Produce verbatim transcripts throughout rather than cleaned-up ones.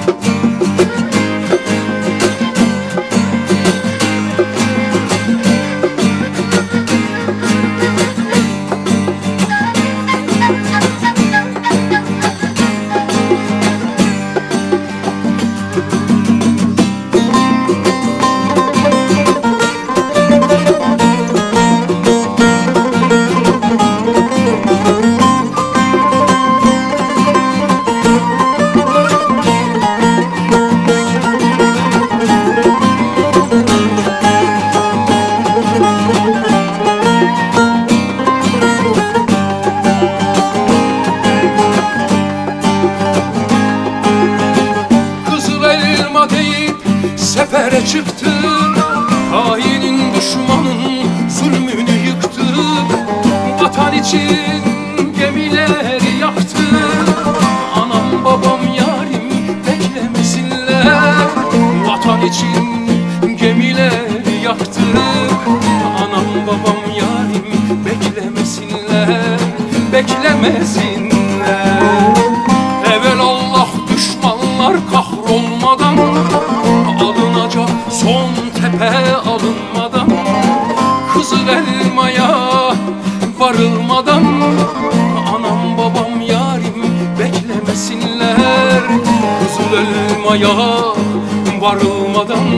Sefere çıktık, hainin düşmanın zulmünü yıktık. Vatan için gemileri yaktık. Anam babam yarim beklemesinler. Vatan için gemileri yaktık. Anam babam yarim beklemesinler, beklemesinler. Evvel Allah düşmanlar kahrolmadan, alınacak son tepe alınmadan, Kızıl Elma'ya varılmadan, anam babam yarim beklemesinler. Kızıl Elma'ya varılmadan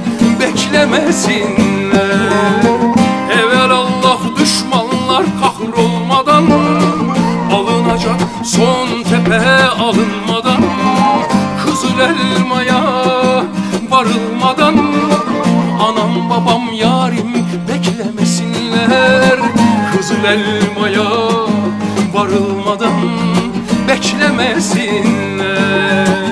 beklemesinler. Evvel Allah düşmanlar kahrolmadan, alınacak son tepe alınmadan, Kızıl Elma'ya varılmadan, anam babam yarim beklemesinler. Kızıl Elma'ya varılmadan beklemesinler.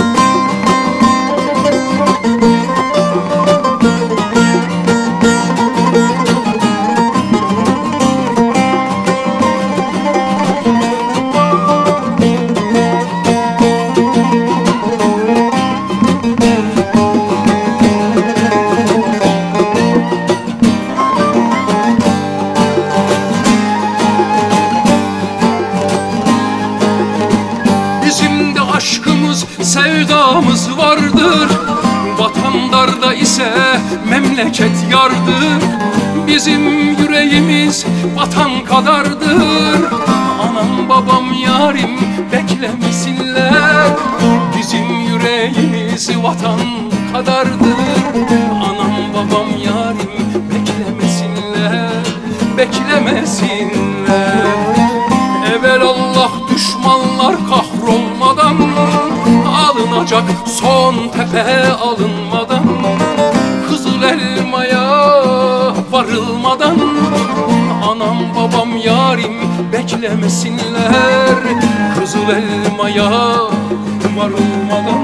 Aşkımız, sevdamız vardır. Vatandarda ise memleket yardır. Bizim yüreğimiz vatan kadardır. Anam babam yarim beklemesinler. Bizim yüreğimiz vatan kadardır. Anam babam yarim beklemesinler, beklemesinler. Evvel Allah düşmanlar kahrolmadan, alınacak son tepe alınmadan, Kızıl Elma'ya varılmadan, anam babam yarim beklemesinler. Kızıl Elma'ya varılmadan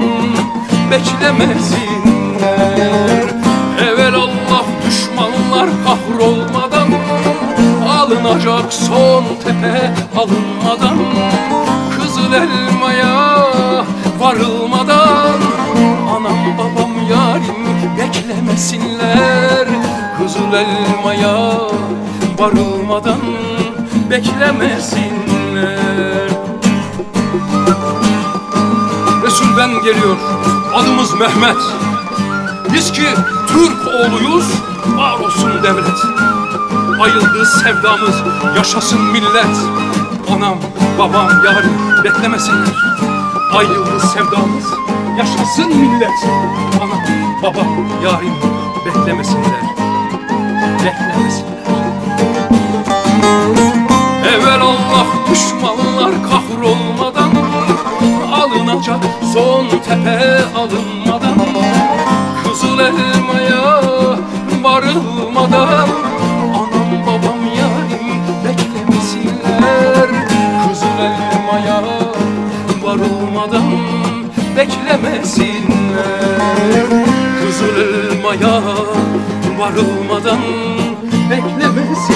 beklemesinler. Evvel Allah düşmanlar kahrolmadan, alınacak son tepe alınmadan, Kızıl Elma'ya varılmadan, anam babam yarim beklemesinler. Kızıl Elma'ya varılmadan beklemesinler. Resul'den geliyor, adımız Mehmet. Biz ki Türk oğluyuz, var olsun devlet. Ayıldı sevdamız, yaşasın millet. Anam babam yarim beklemesinler. Ayıldı sevdamız, yaşasın millet. Anam babam yarim beklemesinler, beklemesinler. Evvel Allah düşmanlar kahrolmadan, alınacak son tepe alınmadan, Kızıl Elma'ya varılmadan, anam babam yarim beklemesinler. Kızıl Elma'ya varılmadan beklemesinler. Kızıl Elma'ya varılmadan beklemesinler.